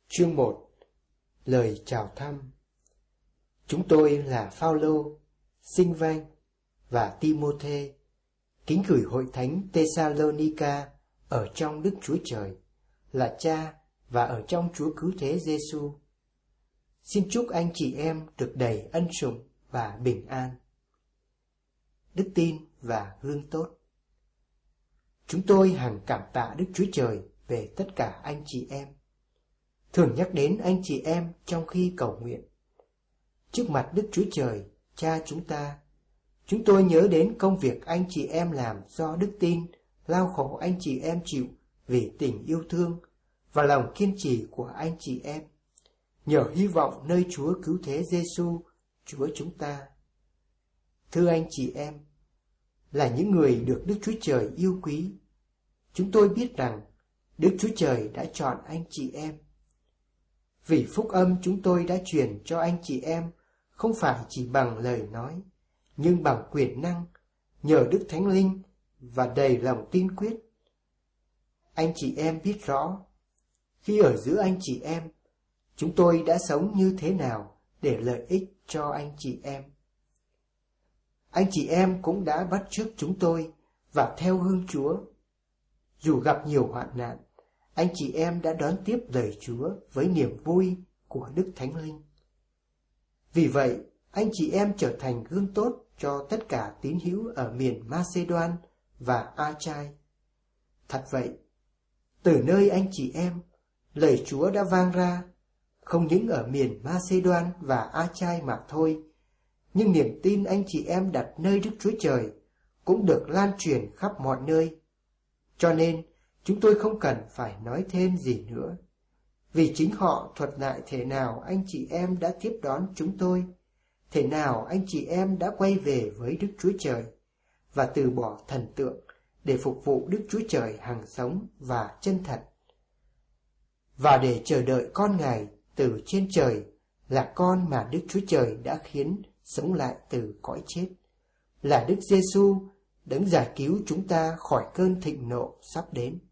Chương 1. Lời chào thăm. Chúng tôi là Phao-lô, Sinh-vanh và Ti-mô-thê, kính gửi hội thánh Tê-sa-lô-ni-ca ở trong Đức Chúa Trời, là Cha và ở trong Chúa Cứu Thế Giê-xu. Xin chúc anh chị em được đầy ân sủng và bình an. Đức tin và gương tốt. Chúng tôi hằng cảm tạ Đức Chúa Trời về tất cả anh chị em. Thường nhắc đến anh chị em trong khi cầu nguyện. Trước mặt Đức Chúa Trời, Cha chúng tôi nhớ đến công việc anh chị em làm do đức tin, lao khổ anh chị em chịu vì tình yêu thương và lòng kiên trì của anh chị em, nhờ hy vọng nơi Chúa Cứu Thế Giê-xu, Chúa chúng ta. Thưa anh chị em, là những người được Đức Chúa Trời yêu quý, chúng tôi biết rằng Đức Chúa Trời đã chọn anh chị em. Vì phúc âm chúng tôi đã truyền cho anh chị em không phải chỉ bằng lời nói, nhưng bằng quyền năng, nhờ Đức Thánh Linh và đầy lòng tin quyết. Anh chị em biết rõ, khi ở giữa anh chị em, chúng tôi đã sống như thế nào để lợi ích cho anh chị em. Anh chị em cũng đã bắt chước chúng tôi và theo gương Chúa. Dù gặp nhiều hoạn nạn, anh chị em đã đón tiếp lời Chúa với niềm vui của Đức Thánh Linh. Vì vậy, anh chị em trở thành gương tốt cho tất cả tín hữu ở miền Ma-xê-đoan và A-chai. Thật vậy, từ nơi anh chị em, lời Chúa đã vang ra, không những ở miền Ma-xê-đoan và A-chai mà thôi, nhưng niềm tin anh chị em đặt nơi Đức Chúa Trời cũng được lan truyền khắp mọi nơi. Cho nên, chúng tôi không cần phải nói thêm gì nữa, vì chính họ thuật lại thế nào anh chị em đã tiếp đón chúng tôi, thế nào anh chị em đã quay về với Đức Chúa Trời và từ bỏ thần tượng để phục vụ Đức Chúa Trời hằng sống và chân thật, và để chờ đợi con Ngài từ trên trời, là con mà Đức Chúa Trời đã khiến sống lại từ cõi chết, là Đức Giê-xu, đấng giải cứu chúng ta khỏi cơn thịnh nộ sắp đến.